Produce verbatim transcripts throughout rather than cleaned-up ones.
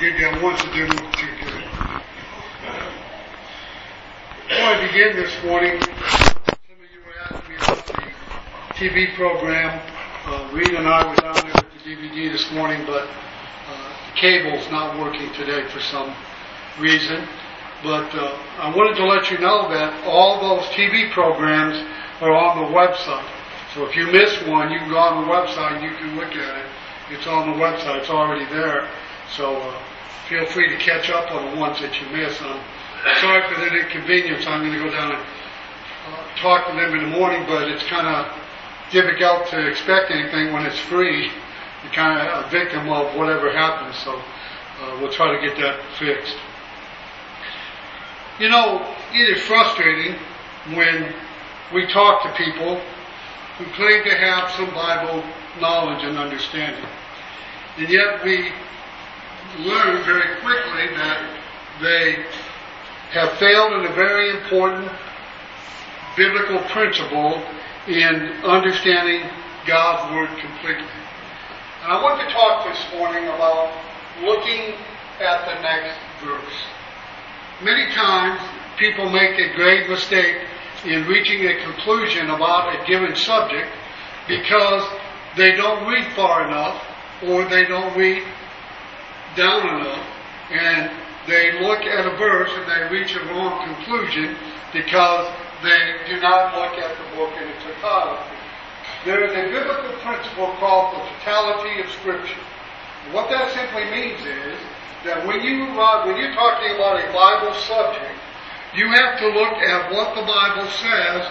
did that once, it didn't look too good. Before I begin this morning, some of you were asking me about the T V program. Uh, Reed and I were down there with the D V D this morning, but uh, the cable's not working today for some reason. But uh, I wanted to let you know that all those T V programs are on the website. So if you miss one, you can go on the website and you can look at it. It's on the website. It's already there. So uh, feel free to catch up on the ones that you miss. I'm sorry for the inconvenience. I'm going to go down and uh, talk to them in the morning, but it's kind of difficult to expect anything when it's free. You're kind of a victim of whatever happens. So uh, we'll try to get that fixed. You know, it is frustrating when we talk to people who claim to have some Bible knowledge and understanding. And yet we learn very quickly that they have failed in a very important biblical principle in understanding God's Word completely. And I want to talk this morning about looking at the next verse. Many times people make a grave mistake in reaching a conclusion about a given subject because they don't read far enough or they don't read down enough, and they look at a verse and they reach a wrong conclusion because they do not look at the book in its totality. There is a biblical principle called the totality of Scripture. And what that simply means is that when you when you're talking about a Bible subject, you have to look at what the Bible says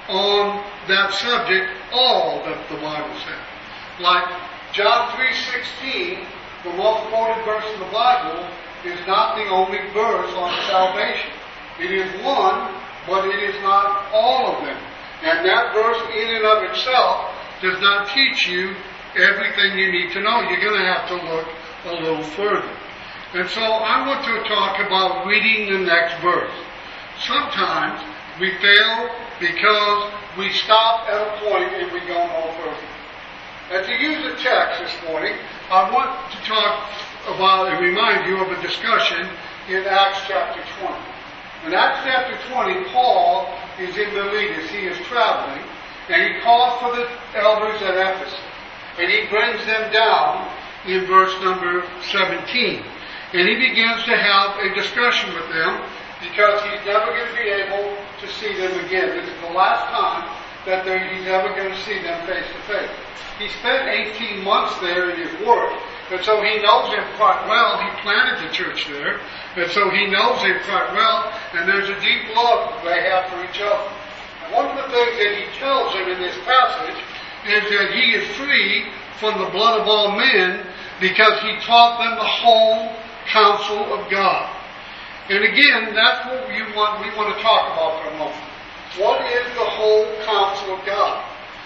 on that subject, all that the Bible says. Like John three sixteen, the most quoted verse in the Bible, is not the only verse on salvation. It is one, but it is not all of them. And that verse in and of itself does not teach you everything you need to know. You're going to have to look a little further. And so I want to talk about reading the next verse. Sometimes we fail because we stop at a point and we go no further. And to use a text this morning, I want to talk about and remind you of a discussion in Acts chapter twenty. In Acts chapter twenty, Paul is in Miletus. He is traveling, and he calls for the elders at Ephesus. And he brings them down in verse number seventeen. And he begins to have a discussion with them because he's never going to be able to see them again. This is the last time that he's ever going to see them face to face. He spent eighteen months there in his work, and so he knows them quite well. He planted the church there, and so he knows them quite well, and there's a deep love they have for each other. And one of the things that he tells them in this passage is that he is free from the blood of all men because he taught them the whole counsel of God. And again, that's what we want, we want to talk about for a moment. What is the whole counsel of God?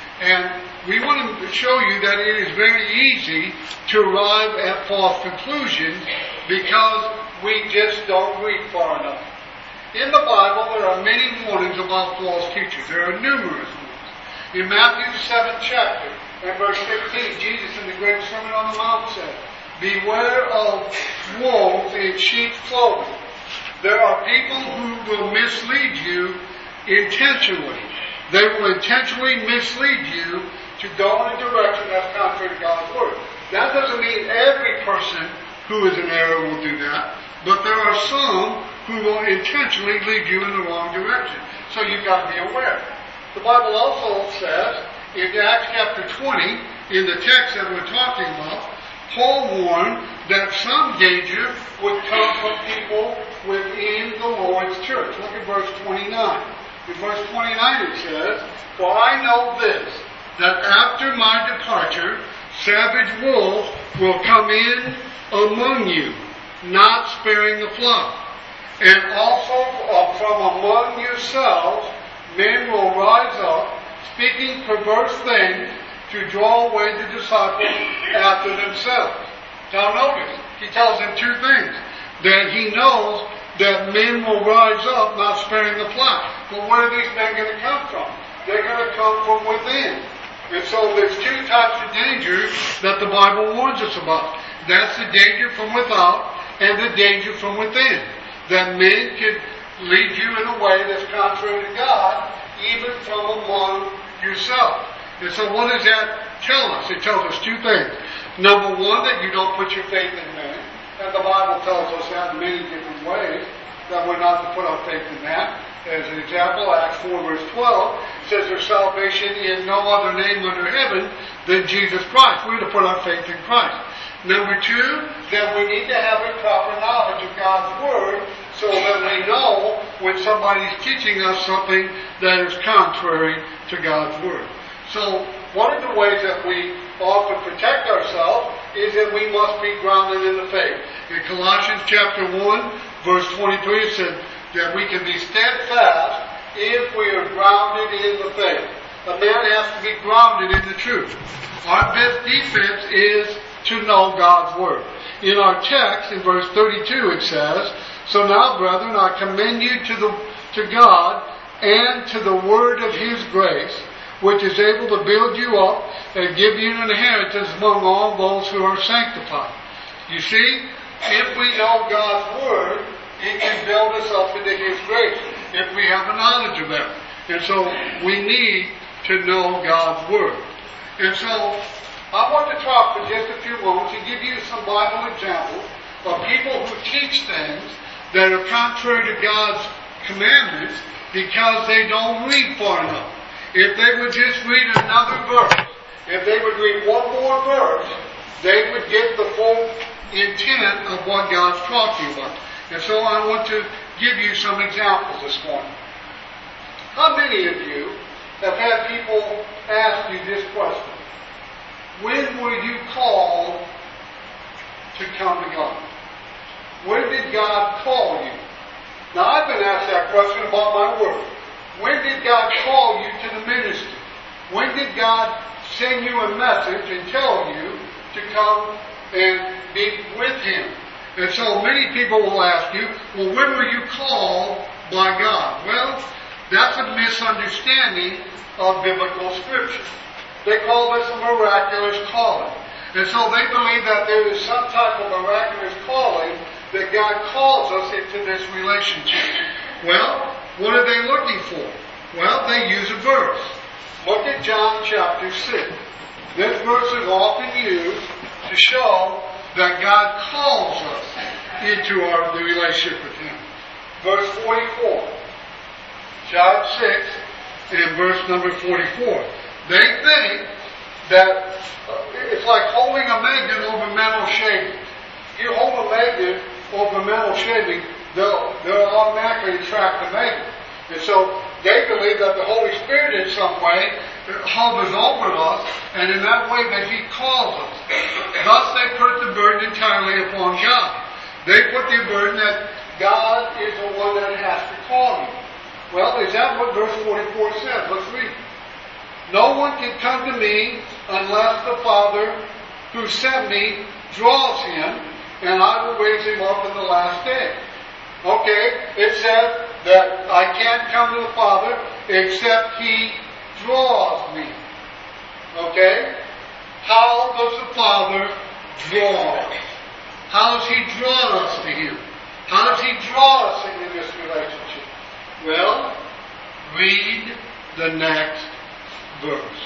And we want to show you that it is very easy to arrive at false conclusions because we just don't read far enough. In the Bible, there are many warnings about false teachers. There are numerous ones. In Matthew the seventh chapter, and verse fifteen, Jesus in the Great Sermon on the Mount said, "Beware of wolves in sheep's clothing." There are people who will mislead you intentionally. They will intentionally mislead you to go in a direction that's contrary to God's Word. That doesn't mean every person who is in error will do that, but there are some who will intentionally lead you in the wrong direction. So you've got to be aware. The Bible also says in Acts chapter twenty, in the text that we're talking about, Paul warned that some danger would come from people within the Lord's church. Look at verse twenty-nine. In verse twenty-nine it says, "For I know this, that after my departure, savage wolves will come in among you, not sparing the flock. And also from among yourselves, men will rise up, speaking perverse things, to draw away the disciples after themselves." Now notice, he tells them two things. That he knows that men will rise up, not sparing the flock. But where are these men going to come from? They're going to come from within. And so there's two types of danger that the Bible warns us about. That's the danger from without, and the danger from within. That men could lead you in a way that's contrary to God, even from among yourself. And so what does that tell us? It tells us two things. Number one, that you don't put your faith in men. And the Bible tells us that in many different ways, that we're not to put our faith in that. As an example, Acts four verse twelve says there's salvation in no other name under heaven than Jesus Christ. We're to put our faith in Christ. Number two, that we need to have a proper knowledge of God's Word so that we know when somebody's teaching us something that is contrary to God's Word. So one of the ways that we often protect ourselves is that we must be grounded in the faith. In Colossians chapter one, verse twenty-three, it said that we can be steadfast if we are grounded in the faith. A man has to be grounded in the truth. Our best defense is to know God's Word. In our text, in verse thirty-two, it says, "So now, brethren, I commend you to the to God and to the word of His grace, which is able to build you up and give you an inheritance among all those who are sanctified." You see, if we know God's Word, it can build us up into His grace, if we have a knowledge of that. And so, we need to know God's Word. And so, I want to talk for just a few moments and give you some Bible examples of people who teach things that are contrary to God's commandments because they don't read far enough. If they would just read another verse, if they would read one more verse, they would get the full intent of what God's talking about. And so I want to give you some examples this morning. How many of you have had people ask you this question? When were you called to come to God? When did God call you? Now I've been asked that question about my work. When did God call you to the ministry? When did God send you a message and tell you to come and be with Him? And so many people will ask you, well, when were you called by God? Well, that's a misunderstanding of biblical scripture. They call this a miraculous calling. And so they believe that there is some type of miraculous calling that God calls us into this relationship. Well, what are they looking for? Well, they use a verse. Look at John chapter six. This verse is often used to show that God calls us into our the relationship with Him. Verse forty-four. John six and verse number forty-four. They think that it's like holding a magnet over metal shaving. If you hold a magnet over metal shaving, they'll, they'll automatically attract the magnet. And so they believe that the Holy Spirit in some way hovers over us, and in that way that He calls us. Thus they put the burden entirely upon God. They put the burden that God is the one that has to call you. Well, is that what verse forty-four says? Let's read. "No one can come to me unless the Father who sent me draws him, and I will raise him up in the last day." Okay, it said that I can't come to the Father except He draws me. Okay? How does the Father draw us? How does He draw us to Him? How does He draw us into this relationship? Well, read the next verse.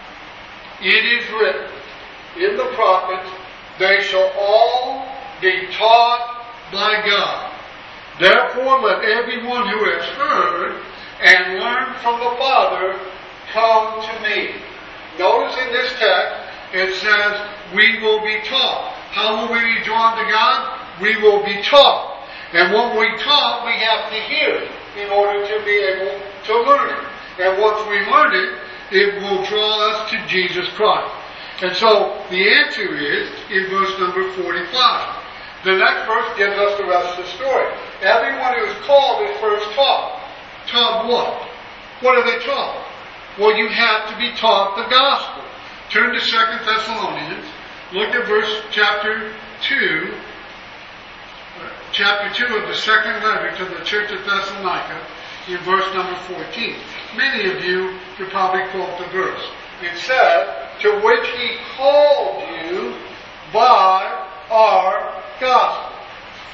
It is written in the prophets, "They shall all be taught by God. Therefore let everyone who has heard and learned from the Father come to me." Notice in this text, it says, we will be taught. How will we be drawn to God? We will be taught. And when we taught, we have to hear it in order to be able to learn it. And once we learn it, it will draw us to Jesus Christ. And so the answer is in verse number forty-five. The next verse gives us the rest of the story. Everyone who is called is first taught. Taught what? What are they taught? Well, you have to be taught the gospel. Turn to Second Thessalonians. Look at verse chapter two. Chapter two of the second letter to the church of Thessalonica in verse number fourteen. Many of you could probably quote the verse. It said, "To which He called you by our gospel."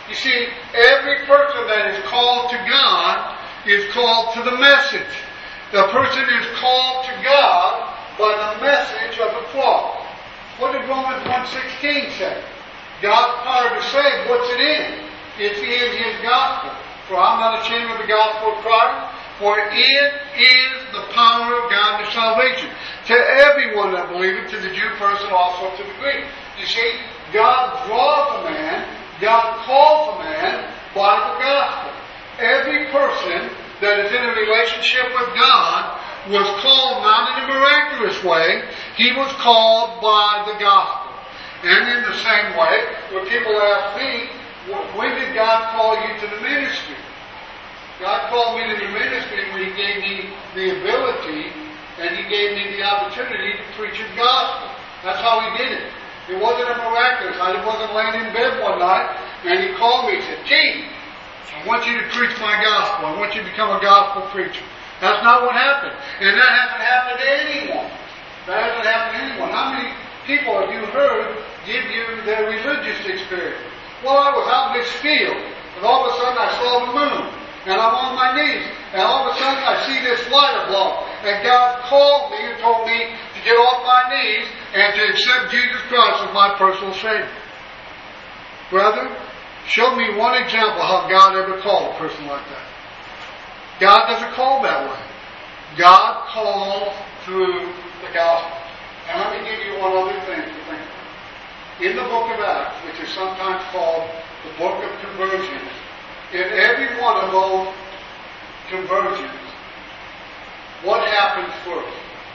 You see, every person that is called to God is called to the message. The person is called to God by the message of the cross. What did Romans one sixteen say? God's power to save, what's it in? It's in His gospel. For I'm not ashamed of the gospel of Christ, for it is the power of God to salvation. To everyone that believeth, to the Jew first and also to the Greek. You see, God draws a man, God calls a man by the gospel. Every person that is in a relationship with God was called not in a miraculous way, he was called by the gospel. And in the same way, when people ask me, when did God call you to the ministry? God called me to the ministry when He gave me the ability and He gave me the opportunity to preach His gospel. That's how He did it. It wasn't a miraculous. I wasn't laying in bed one night and He called me and said, Gene, I want you to preach my gospel. I want you to become a gospel preacher. That's not what happened. And that hasn't happened to anyone. That hasn't happened to anyone. How many people have you heard give you their religious experience? Well, I was out in this field, and all of a sudden I saw the moon, and I'm on my knees, and all of a sudden I see this light above, and God called me and told me to get off my knees and to accept Jesus Christ as my personal Savior. Brother, show me one example how God ever called a person like that. God doesn't call that way. God calls through the gospel. And let me give you one other thing to think about. In the book of Acts, which is sometimes called the book of conversions, in every one of those conversions, what happened first?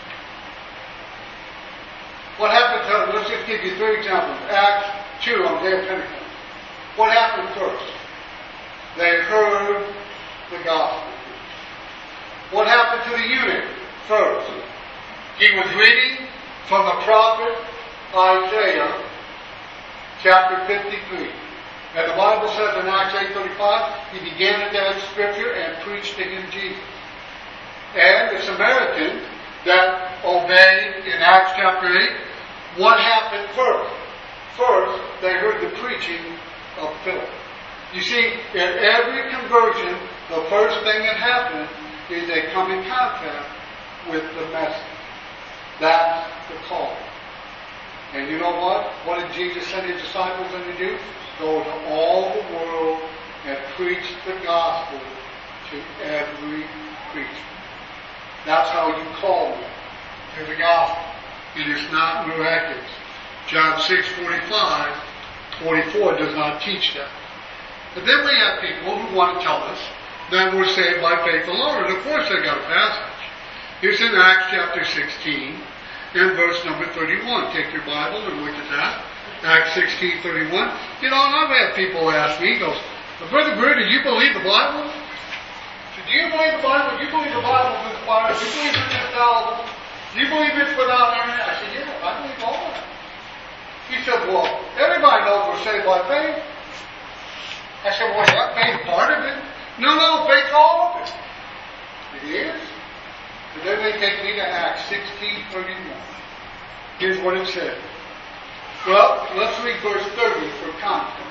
What happened to, let's just give you three examples. Acts two on the day of Pentecost. What happened first? They heard the gospel. What happened to the eunuch first? He was reading from the prophet Isaiah, chapter fifty-three. And the Bible says in Acts eight thirty-five, he began to that scripture and preached to him Jesus. And the Samaritans that obeyed in Acts chapter eight, what happened first? First, they heard the preaching of Philip. You see, in every conversion, the first thing that happens is they come in contact with the message. That's the call. And you know what? What did Jesus send His disciples to do? Go to all the world and preach the gospel to every creature. That's how you call them, to the gospel. It is not miraculous. John six forty-five, forty-four does not teach that. But then we have people who want to tell us that we're saved by faith alone. And of course they got a passage. It's in Acts chapter sixteen and verse number thirty-one. Take your Bible and look at that. Acts sixteen thirty-one. You know, and I've had people ask me, he goes, Brother Greer, do you believe the Bible? So, do you believe the Bible? Do you believe the Bible is inspired? Do you believe it's infallible? Do you believe it's without error? I said, yeah, I believe all that. He said, well, everybody knows we're saved by faith. I said, well, yeah, faith part of it. No, no, faith all of it. It is. But then they take me to Acts sixteen thirty-one. Here's what it says. Well, let's read verse thirty for context.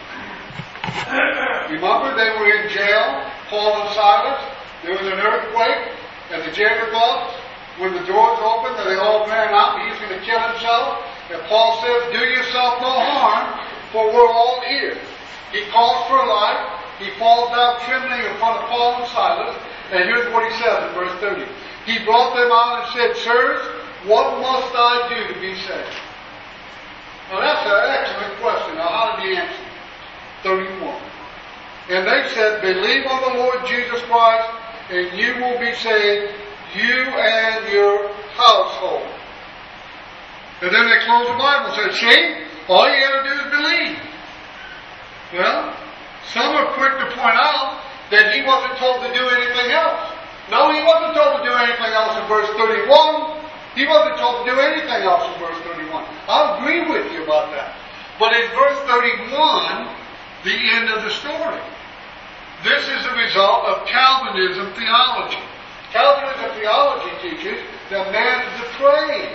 Remember, they were in jail, Paul and Silas. There was an earthquake, and the jailer thought, when the doors opened, that they all ran out, and he was going to kill himself. And Paul says, do yourself no harm, for we're all here. He calls for a light. He falls down trembling in front of Paul and Silas. And here's what he says in verse thirty. He brought them out and said, sirs, what must I do to be saved? Now that's an excellent question. Now how did he answer? thirty-one. And they said, believe on the Lord Jesus Christ, and you will be saved, you and your household. And then they close the Bible and say, see, all you got to do is believe. Well, some are quick to point out that he wasn't told to do anything else. No, he wasn't told to do anything else in verse thirty-one. He wasn't told to do anything else in verse thirty-one. I'll agree with you about that. But in verse thirty-one, the end of the story. This is a result of Calvinism theology. Calvinism theology teaches that man is depraved.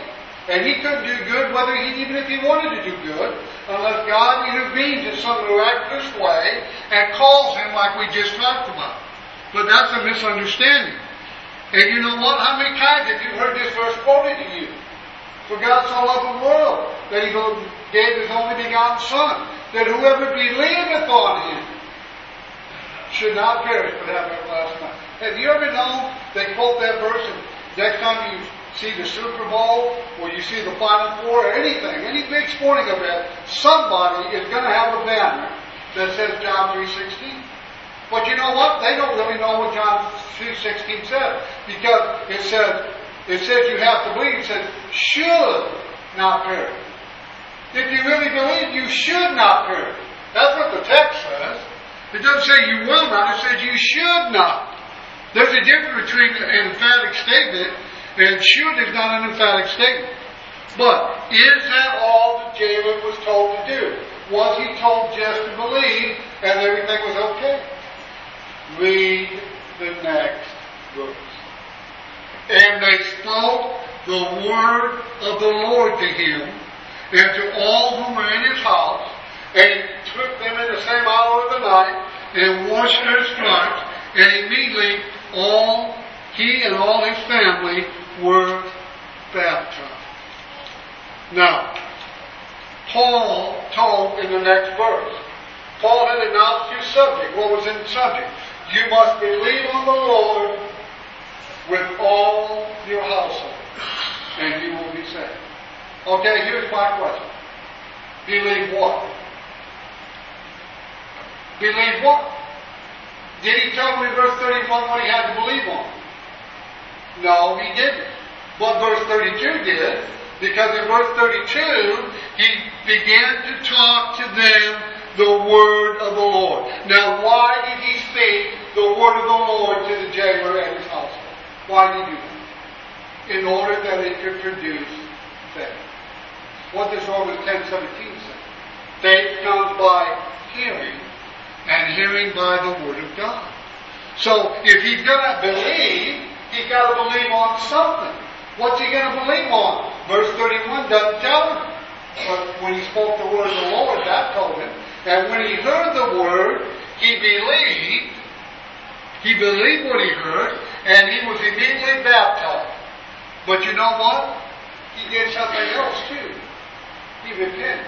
And he couldn't do good whether he, even if he wanted to do good, unless God intervenes in some miraculous way and calls him like we just talked about. But that's a misunderstanding. And you know what? How many times have you heard this verse quoted to you? For God so loved the world that he gave his only begotten Son, that whoever believeth on him should not perish but have everlasting life. Have you ever known they quote that verse and next time you see the Super Bowl or you see the Final Four or anything, any big sporting event, somebody is going to have a banner that says John three sixteen. But you know what? They don't really know what John three sixteen says, because it says it says you have to believe. It says should not perish. If you really believe, you should not perish. That's what the text says. It doesn't say you will not. It says you should not. There's a difference between an emphatic statement and should is not an emphatic statement. But is that all that Jacob was told to do? Was he told just to believe and everything was okay? Read the next verse. And they spoke the word of the Lord to him and to all who were in his house, and he took them in the same hour of the night and washed their stripes, and immediately all he and all his family were baptized. Now, Paul told in the next verse, Paul had announced his subject. What was in the subject? You must believe on the Lord with all your household, and you will be saved. Okay, here's my question. Believe what? Believe what? Did he tell me in verse thirty-one what he had to believe on? No, he didn't. But verse thirty-two did, because in verse thirty-two, he began to talk to them the word of the Lord. Now, why did he speak the word of the Lord to the jailer and his household? Why did he do that? In order that it could produce faith. What does Romans ten seventeen say? Faith comes by hearing, and hearing by the word of God. So, if he's going to believe, he's got to believe on something. What's he going to believe on? Verse thirty-one doesn't tell him. But when he spoke the word of the Lord, that told him. And when he heard the word, he believed. He believed what he heard, and he was immediately baptized. But you know what? He did something else too. He repented.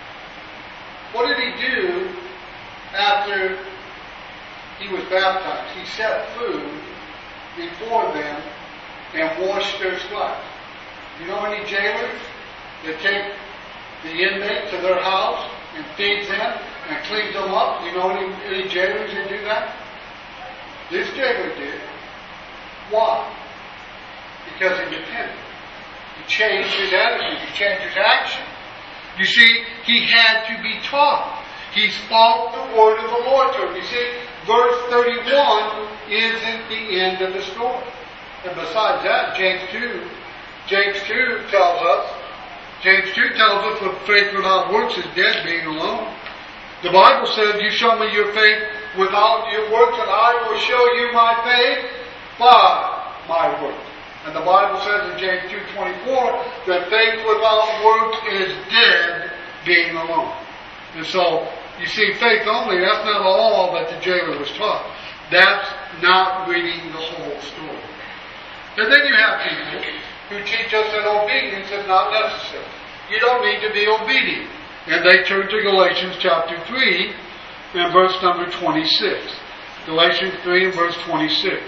What did he do after he was baptized? He set food before them and washed their stripes. You know any jailers that take the inmate to their house and feeds them and cleans them up? You know any, any jailers that do that? This jailer did. Why? Because he repented. He changed his attitude. He changed his action. You see, he had to be taught. He spoke the word of the Lord to him. You see, verse thirty-one isn't the end of the story. And besides that, James two, James two tells us, James two tells us that faith without works is dead, being alone. The Bible says, you show me your faith without your works, and I will show you my faith by my works. And the Bible says in James two twenty-four that faith without works is dead, being alone. And so, you see, faith only, that's not all that the jailer was taught. That's not reading the whole story. And then you have people who teach us that obedience is not necessary. You don't need to be obedient. And they turn to Galatians chapter three and verse number twenty-six. Galatians three and verse twenty-six.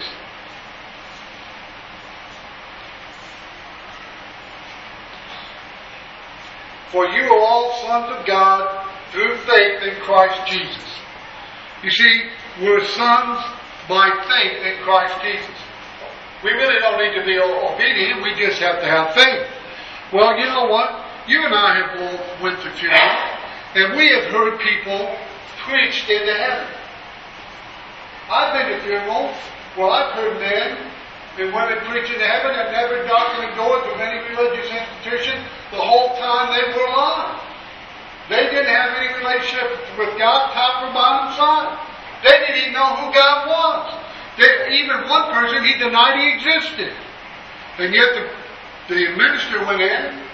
For you are all sons of God through faith in Christ Jesus. You see, we're sons by faith in Christ Jesus. We really don't need to be obedient. We just have to have faith. Well, you know what? You and I have both went to funerals, and we have heard people preached into heaven. I've been to funerals where I've heard men and women preach into heaven and never darkened the doors of any religious institution the whole time they were alive. They didn't have any relationship with God, top or bottom side. They didn't even know who God was. They, even one person, he denied he existed. And yet the, the minister went in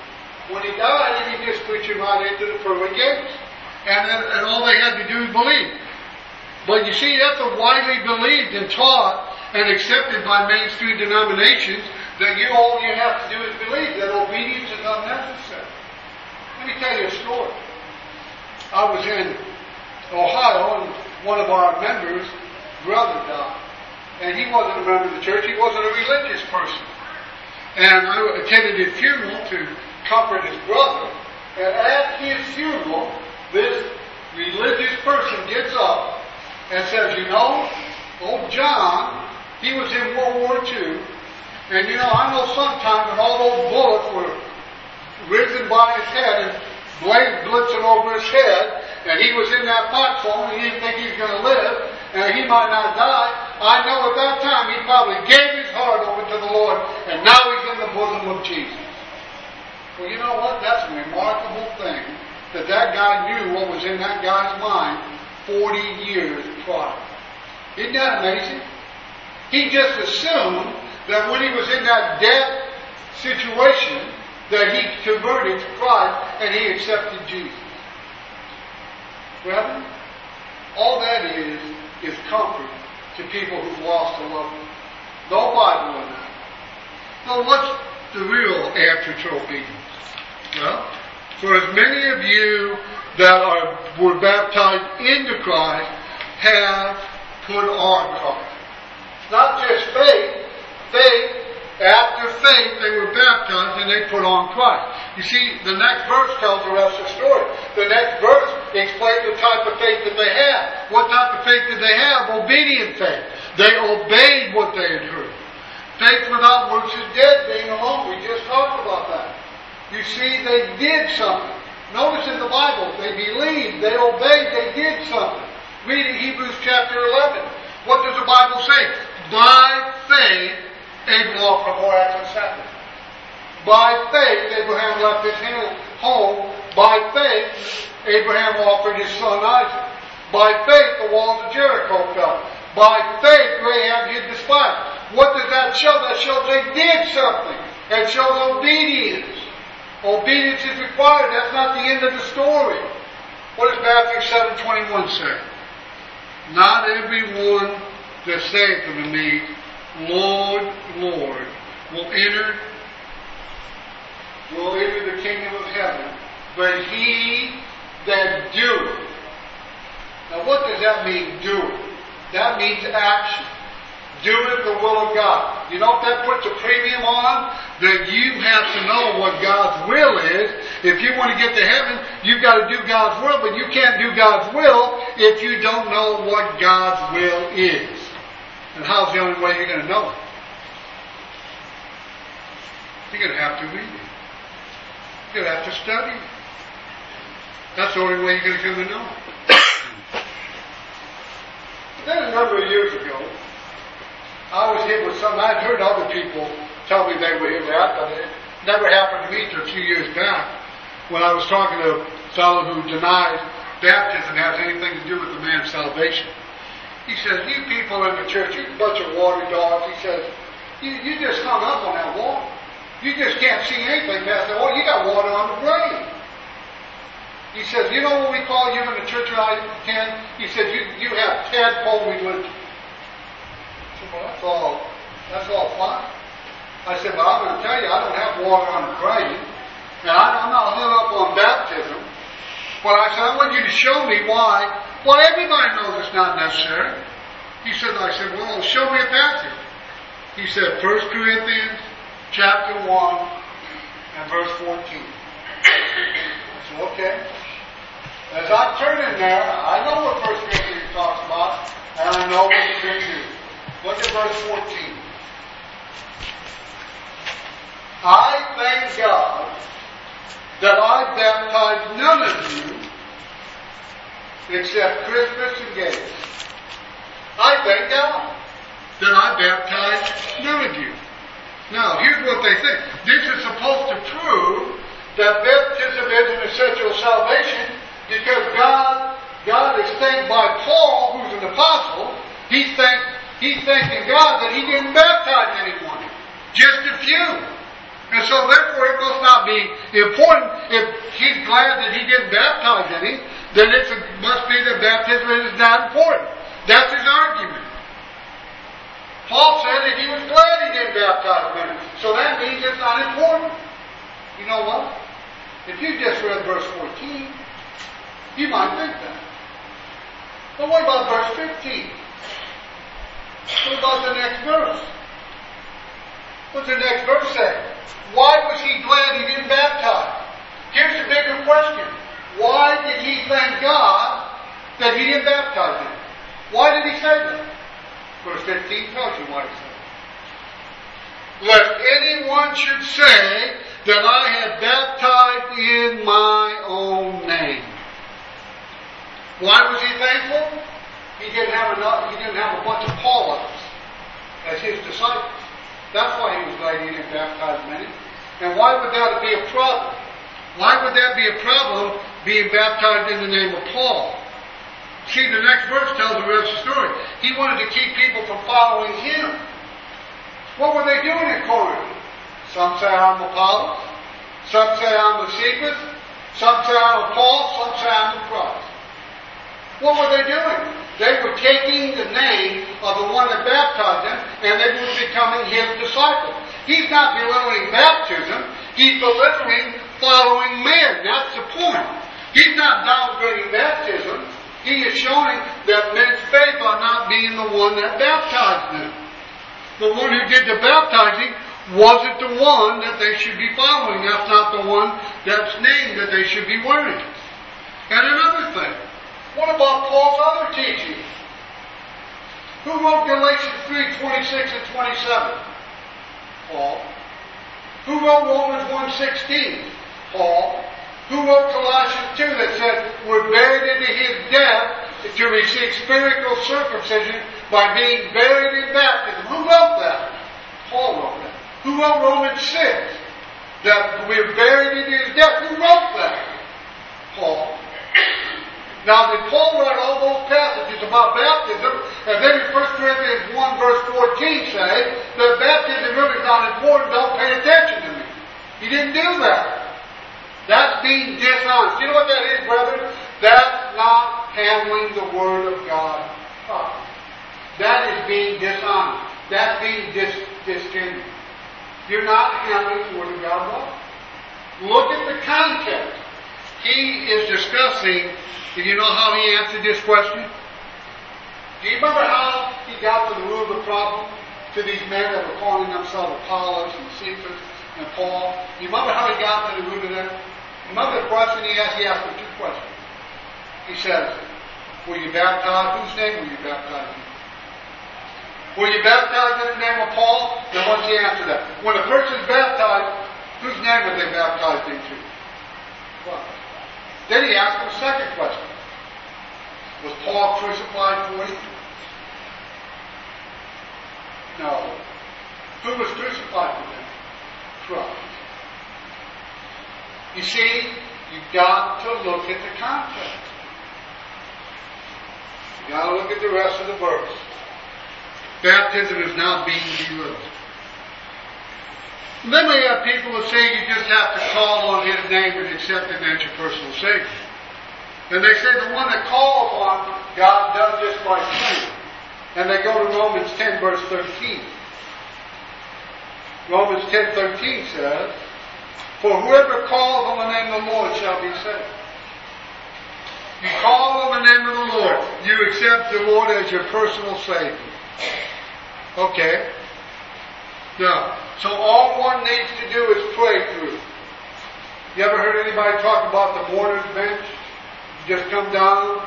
When he died, he just put you right into the pearly gates. And, then, and all they had to do is believe. But you see, that's a widely believed and taught and accepted by mainstream denominations that you all you have to do is believe that obedience is unnecessary. Let me tell you a story. I was in Ohio and one of our members' brother died. And he wasn't a member of the church, he wasn't a religious person. And I attended his funeral to comfort his brother. And at his funeral, this religious person gets up and says, you know, old John, he was in World War Two. And you know, I know sometimes when all those bullets were risen by his head and blades blitzing over his head, and he was in that foxhole and he didn't think he was going to live, and he might not die, I know at that time he probably gave his heart over to the Lord, and now he's in the bosom of Jesus. Well, you know what? That's a remarkable thing, that that guy knew what was in that guy's mind forty years prior. Isn't that amazing? He just assumed that when he was in that death situation, that he converted to Christ and he accepted Jesus. Well, all that is, is comfort to people who've lost a loved one. No Bible in that. So what's the real answer to obedience? Well, for as many of you that are were baptized into Christ have put on Christ. Not just faith, faith, after faith they were baptized and they put on Christ. You see, the next verse tells the rest of the story. The next verse explains the type of faith that they had. What type of faith did they have? Obedient faith. They obeyed what they had heard. Faith without works is dead, being alone. We just talked about that. You see, they did something. Notice in the Bible, they believed, they obeyed, they did something. Read in Hebrews chapter eleven. What does the Bible say? By faith, Abraham offered more acts than sacrifice. By faith, Abraham left his home. By faith, Abraham offered his son Isaac. By faith, the walls of Jericho fell. By faith, Rahab hid the spies. What does that show? That shows they did something. That shows obedience. Obedience is required. That's not the end of the story. What does Matthew seven twenty-one say? Not everyone that saith unto me, Lord, Lord, will enter, will enter the kingdom of heaven, but he that doeth. Now what does that mean, doeth? That means action. Doing the will of God. You know what that puts a premium on? That you have to know what God's will is. If you want to get to heaven, you've got to do God's will, but you can't do God's will if you don't know what God's will is. And how's the only way you're going to know it? You're going to have to read it. You're going to have to study it. That's the only way you're going to know it. Then a number of years ago, I was hit with something. I'd heard other people tell me they were hit with that, but it never happened to me until a few years back when I was talking to a fellow who denies baptism has anything to do with the man's salvation. He says, you people in the church, you bunch of water dogs, he says, you, you just hung up on that water. You just can't see anything past that water. You got water on the brain. He says, you know what we call you in the church when I attend? He said, you, you have tadpole religion. I said, well, that's all, that's all fine. I said, well, I'm going to tell you, I don't have water on the brain, and I, I'm not hung up on baptism. But I said, I want you to show me why. Well, everybody knows it's not necessary. He said, I said, well, show me a passage. He said, First Corinthians chapter one and verse fourteen. I said, okay. As I turn in there, I know what First Corinthians talks about, and I know what it's going to do. Look at verse fourteen. I thank God that I baptized none of you except Crispus and Gaius. I thank God that I baptized none of you. Now, here's what they think. This is supposed to prove that baptism is an essential salvation because God, God is thanked by Paul, who's an apostle. He's thanked He's thanking God that he didn't baptize anyone. Just a few. And so therefore it must not be important. If he's glad that he didn't baptize any, then it must be that baptism is not important. That's his argument. Paul said that he was glad he didn't baptize many. So that means it's not important. You know what? If you just read verse fourteen, you might think that. But what about verse fifteen? What about the next verse? What's the next verse say? Why was he glad he didn't baptize? Here's the bigger question. Why did he thank God that he didn't baptize him? Why did he say that? Verse fifteen tells you why he said it. Lest anyone should say that I have baptized in my own name. Why was he thankful? He didn't have enough, he didn't have a bunch of Paulites as his disciples. That's why he was glad he didn't baptize many. And why would that be a problem? Why would that be a problem, being baptized in the name of Paul? See, the next verse tells the rest of the story. He wanted to keep people from following him. What were they doing in Corinth? Some say I'm Apollos. Some say I'm of Cephas. Some say I'm of Paul. Some say I'm of Christ. What were they doing? They were taking the name of the one that baptized them, and they were becoming his disciples. He's not belittling baptism. He's belittling following men. That's the point. He's not downgrading baptism. He is showing that men's faith are not being the one that baptized them. The one who did the baptizing wasn't the one that they should be following. That's not the one that's named that they should be wearing. And another thing. What about Paul's other teachings? Who wrote Galatians three, twenty-six and twenty-seven? Paul. Who wrote Romans one, sixteen? Paul. Who wrote Colossians two that said, we're buried into his death to receive spiritual circumcision by being buried in baptism? Who wrote that? Paul wrote that. Who wrote Romans six? That we're buried in his death? Who wrote that? Paul. Now, did Paul write all those passages about baptism, and then in First Corinthians one, verse fourteen say that baptism really is not important, don't pay attention to me? He didn't do that. That's being dishonest. You know what that is, brethren? That's not handling the Word of God properly. That is being dishonest. That's being dis- disgenuine. You're not handling the Word of God properly. Look at the context. He is discussing. Do you know how he answered this question? Do you remember how he got to the root of the problem? To these men that were calling themselves Apollos and Cephas and Paul. Do you remember how he got to the root of that? Remember the question he asked? He asked them two questions. He says, were you baptized? Whose name were you baptized in? Were you baptized in the name of Paul? Then what's the answer to that? When a person's baptized, whose name were they baptized into? Well, then he asked him a second question. Was Paul crucified for you? No. Who was crucified for them? Christ. You see, you've got to look at the context. You've got to look at the rest of the verse. Baptism is not being belittled. Then we have people who say you just have to call on his name and accept him as your personal Savior. And they say the one that calls on God does this by faith. And they go to Romans ten, verse thirteen. Romans ten, thirteen says, for whoever calls on the name of the Lord shall be saved. You call on the name of the Lord. You accept the Lord as your personal Savior. Okay. Now, so all one needs to do is pray through. You ever heard anybody talk about the mourner's bench? You just come down,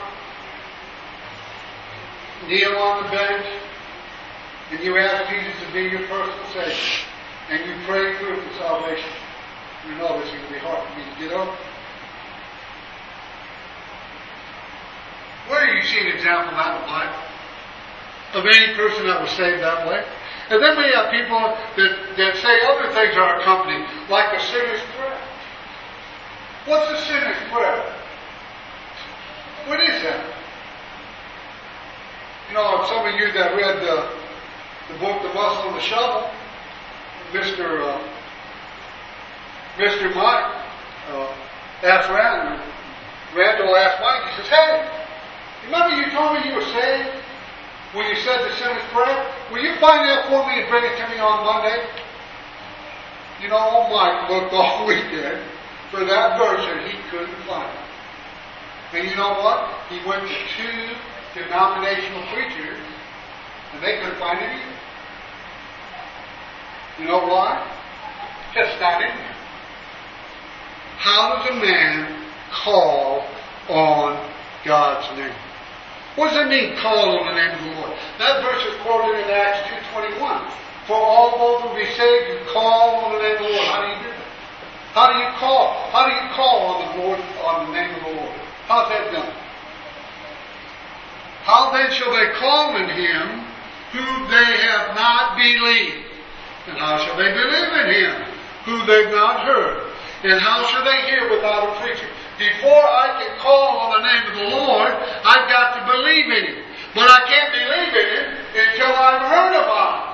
kneel on the bench, and you ask Jesus to be your personal Savior. And you pray through for salvation. You know this is going to be hard for me to get over. Where do you see an example of that in the Bible? Of any person that was saved that way? And then we have people that, that say other things are accompanied, like a sinner's prayer. What's a sinner's prayer? What is that? You know, some of you that read the, the book The Muscle and the Shovel, Mister Uh, Mister Mike uh, asked Randall, Randall asked Mike, he says, hey, remember you told me you were saved when you said the sinner's prayer? Will you find that for me and bring it to me on Monday? You know, old Mike looked all weekend for that verse and he couldn't find it. And you know what? He went to two denominational preachers and they couldn't find it either. You know why? Just not in there. How does a man call on God's name? What does it mean, call on the name of the Lord? That verse is quoted in Acts two twenty-one. For all those who be saved, you call on the name of the Lord. How do you do that? How do you call? How do you call on the Lord, on the name of the Lord? How's that done? How then shall they call on him whom they have not believed? And how shall they believe in him who they've not heard? And how shall they hear without a preacher? Before I can call on the name of the Lord, I've got to believe in him. But I can't believe in him until I've heard about him.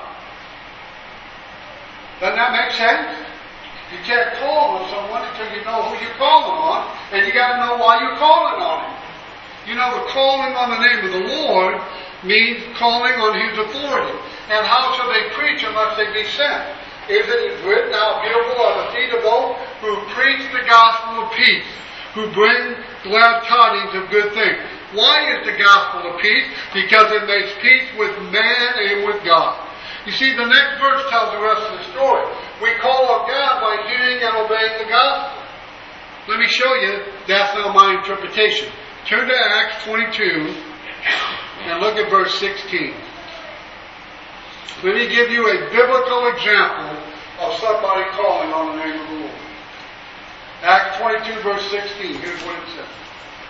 Doesn't that make sense? You can't call on someone until you know who you're calling on, and you got to know why you're calling on him. You know, the calling on the name of the Lord means calling on his authority. And how shall they preach unless they be sent? Is it written, how beautiful are the feet of those who preach the gospel of peace, who bring glad tidings of good things. Why is the gospel of peace? Because it makes peace with man and with God. You see, the next verse tells the rest of the story. We call on God by hearing and obeying the gospel. Let me show you, that's not my interpretation. Turn to Acts twenty-two and look at verse sixteen. Let me give you a biblical example of somebody calling on the name of the Lord. Acts twenty-two verse sixteen, here's what it says.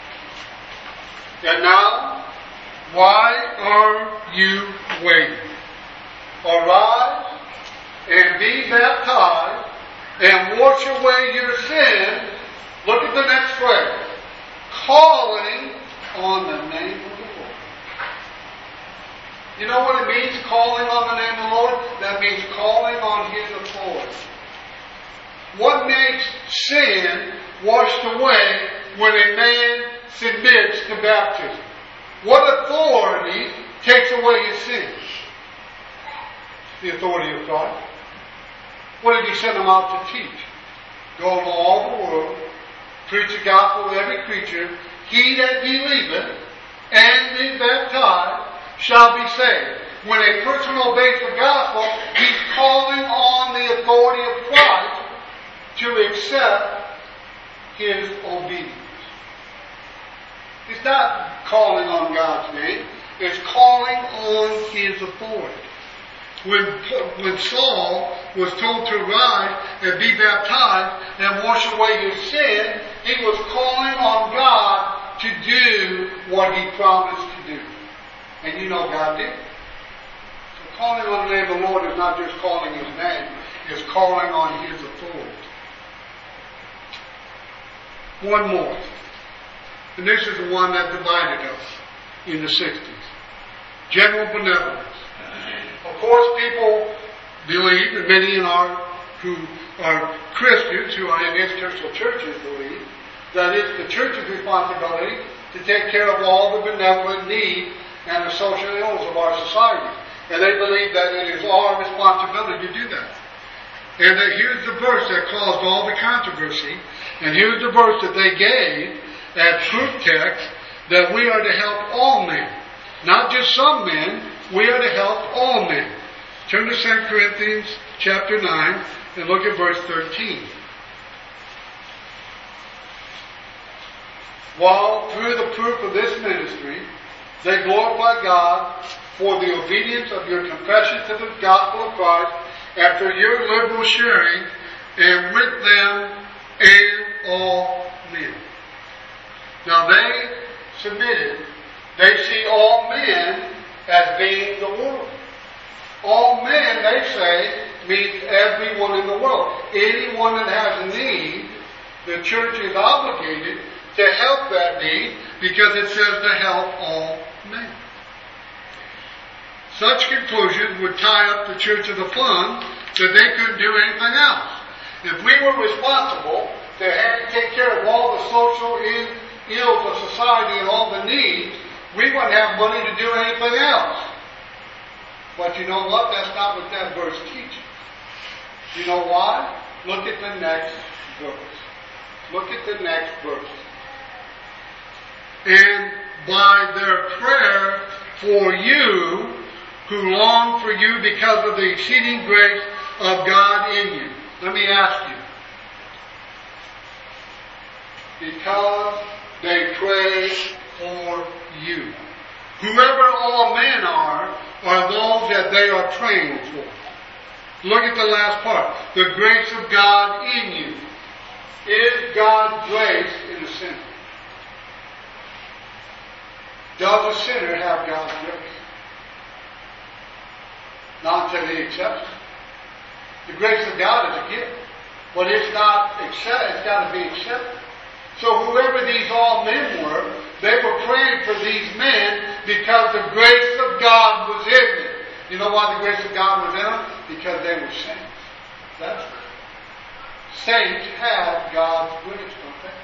And now, why are you waiting? Arise and be baptized and wash away your sins. Look at the next phrase. Calling on the name of the Lord. You know what it means, calling on the name of the Lord? That means calling on his authority. What makes sin washed away when a man submits to baptism? What authority takes away his sins? The authority of God. What did he send them out to teach? Go into all the world, preach the gospel to every creature. He that believeth and is baptized shall be saved. When a person obeys the gospel, he's calling on the authority of Christ to accept his obedience. It's not calling on God's name. It's calling on his authority. When, when Saul was told to rise and be baptized and wash away his sin, he was calling on God to do what he promised to do. And you know God did. So calling on the name of the Lord is not just calling his name, it's calling on his authority. One more. And this is the one that divided us in the sixties. General benevolence. Of course, people believe, and many in our who are Christians who are in institutional churches believe, that it's the church's responsibility to take care of all the benevolent needs and the social ills of our society. And they believe that it is our responsibility to do that. And that here's the verse that caused all the controversy, and here's the verse that they gave as proof text that we are to help all men. Not just some men, we are to help all men. Turn to Second Corinthians chapter nine and look at verse thirteen. While through the proof of this ministry, they glorify God for the obedience of your confession to the gospel of Christ, after your liberal sharing, and with them and all men. Now they submitted. They see all men as being the world. All men, they say, means everyone in the world. Anyone that has a need, the church is obligated to help that need because it says to help all men. Such conclusions would tie up the church of the fund that they couldn't do anything else. If we were responsible to have to take care of all the social ills of society and all the needs, we wouldn't have money to do anything else. But you know what? That's not what that verse teaches. You know why? Look at the next verse. Look at the next verse. And by their prayer for you, who long for you because of the exceeding grace of God in you. Let me ask you. Because they pray for you. Whoever all men are, are those that they are praying for. Look at the last part. The grace of God in you. Is God's grace in the sinner? Does a sinner have God's grace? Not until he accepts it. The grace of God is a gift. But it's not accepted. It's got to be accepted. So whoever these all men were, they were praying for these men because the grace of God was in them. You know why the grace of God was in them? Because they were saints. That's right. Saints have God's grace, don't they?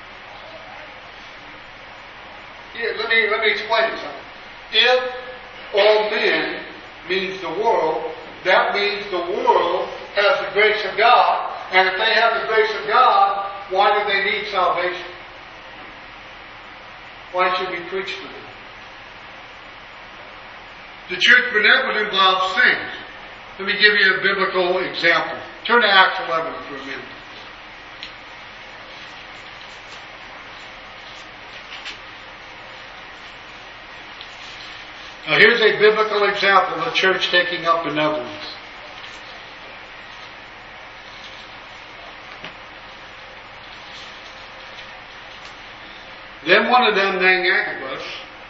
Here, let me let me explain something. If all men means the world, that means the world has the grace of God, and if they have the grace of God, why do they need salvation? Why should we preach to them? The church benevolence involves saints. Let me give you a biblical example. Turn to Acts eleven for a minute. Now here's a biblical example of the church taking up benevolence. Then one of them, named Agabus,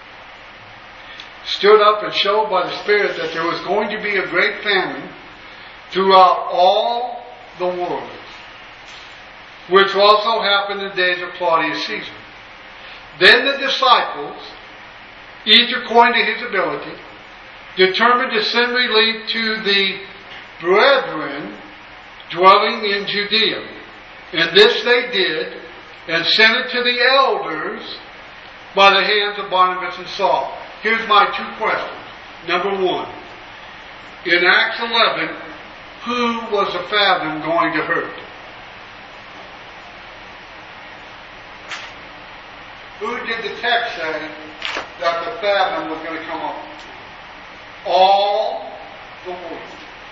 stood up and showed by the Spirit that there was going to be a great famine throughout all the world, which also happened in the days of Claudius Caesar. Then the disciples, each according to his ability, determined to send relief to the brethren dwelling in Judea. And this they did, and sent it to the elders by the hands of Barnabas and Saul. Here's my two questions. Number one, in Acts eleven, who was the famine going to hurt? Who did the text say that the famine was going to come up? All the world.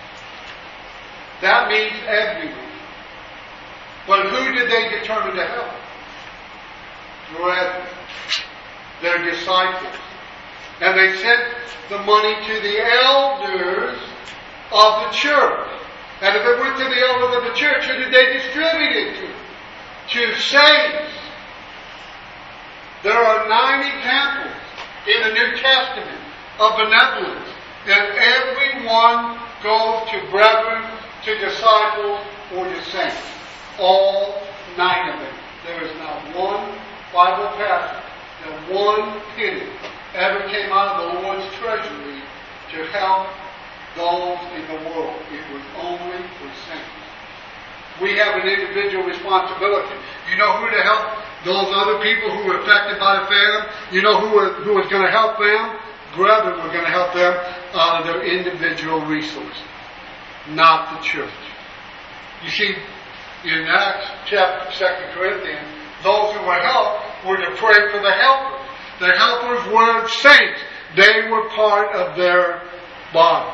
That means everyone. But who did they determine to help? Brethren, their disciples. And they sent the money to the elders of the church. And if it went to the elders of the church, who did they distribute it to? To saints. There are nine examples in the New Testament of benevolence. And every one goes to brethren, to disciples, or to saints. All nine of them. There is not one Bible passage, not one penny ever came out of the Lord's treasury to help those in the world. It was only for saints. We have an individual responsibility. You know who to help? Those other people who were affected by the famine. You know who, were, who was going to help them? Brethren were going to help them out of their individual resources, not the church. You see, in Acts chapter Second Corinthians, those who were helped were to pray for the helpers. The helpers were saints. They were part of their body.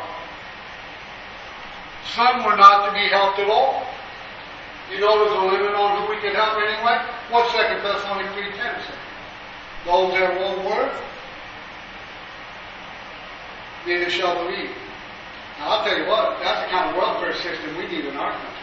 Some were not to be helped at all. You know there's a limit on who we can help anyway? What's Second Thessalonians three ten say? Those that won't work, neither shall believe. Now I'll tell you what, that's the kind of welfare system we need in our country.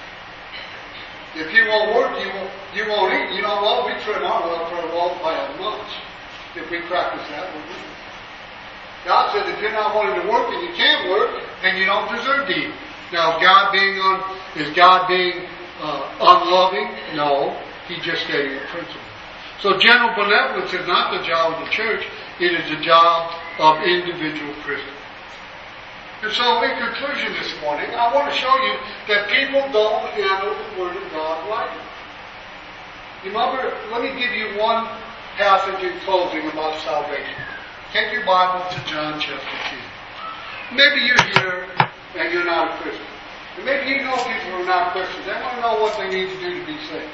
If you won't work, you won't, you won't eat. You know what? We trim our welfare laws by a month. If we practice that, we'll do. God said if you're not wanting to work and you can't work, then you don't deserve to eat. Now, is God being un, is God being uh, unloving? No, He just gave you a principle. So, general benevolence is not the job of the church; it is the job of individual Christians. And so in conclusion this morning, I want to show you that people don't handle the Word of God rightly. Remember, let me give you one passage in closing about salvation. Take your Bible to John chapter ten. Maybe you're here and you're not a Christian. And maybe you know people who are not Christians. They want to know what they need to do to be saved.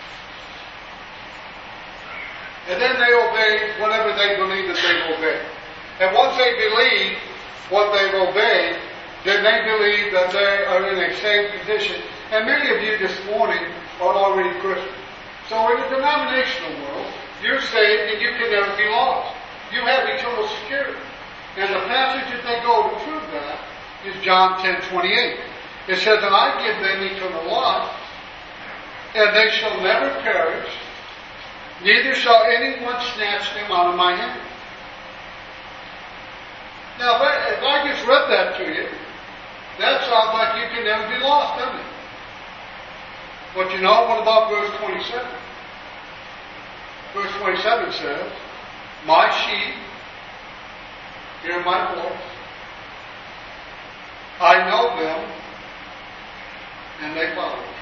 And then they obey whatever they believe that they've obeyed. And once they believe what they've obeyed, then they believe that they are in a saved position. And many of you this morning are already Christians. So in the denominational world, you're saved and you can never be lost. You have eternal security. And the passage that they go to prove that is John ten twenty-eight. It says, and I give them eternal life, and they shall never perish, neither shall anyone snatch them out of my hand. Now, if I, if I just read that to you, that sounds like you can never be lost, doesn't it? But you know, what about verse twenty-seven? Verse twenty-seven says, my sheep hear my voice. I know them, and they follow me.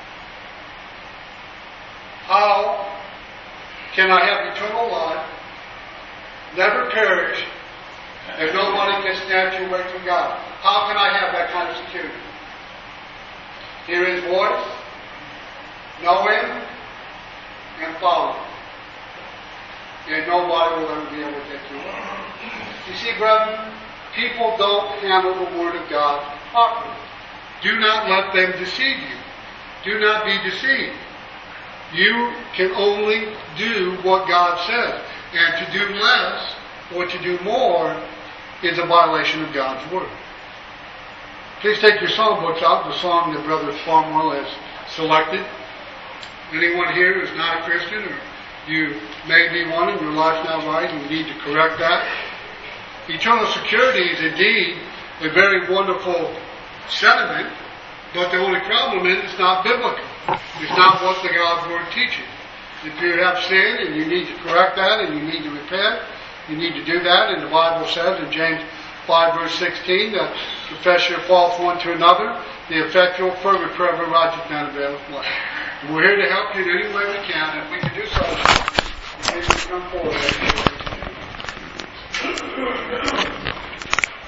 How can I have eternal life, never perish, and nobody can snatch you away from God? How can I have that kind of security? Hear His voice, know Him, and follow Him. And nobody will ever be able to take you away. You see, brethren, people don't handle the Word of God properly. Do not let them deceive you. Do not be deceived. You can only do what God says. And to do less or to do more is a violation of God's Word. Please take your songbooks out, the song that Brother Farmwell has selected. Anyone here who's not a Christian, or you may be one and your life's not right and you need to correct that. Eternal security is indeed a very wonderful sentiment, but the only problem is it's not biblical. It's not what the God's Word teaches. If you have sin and you need to correct that and you need to repent, you need to do that. And the Bible says in James five verse sixteen that confess your faults one to another, the effectual fervent prayer of a righteous man availeth much. And we're here to help you in any way we can. If we can do so, please come forward.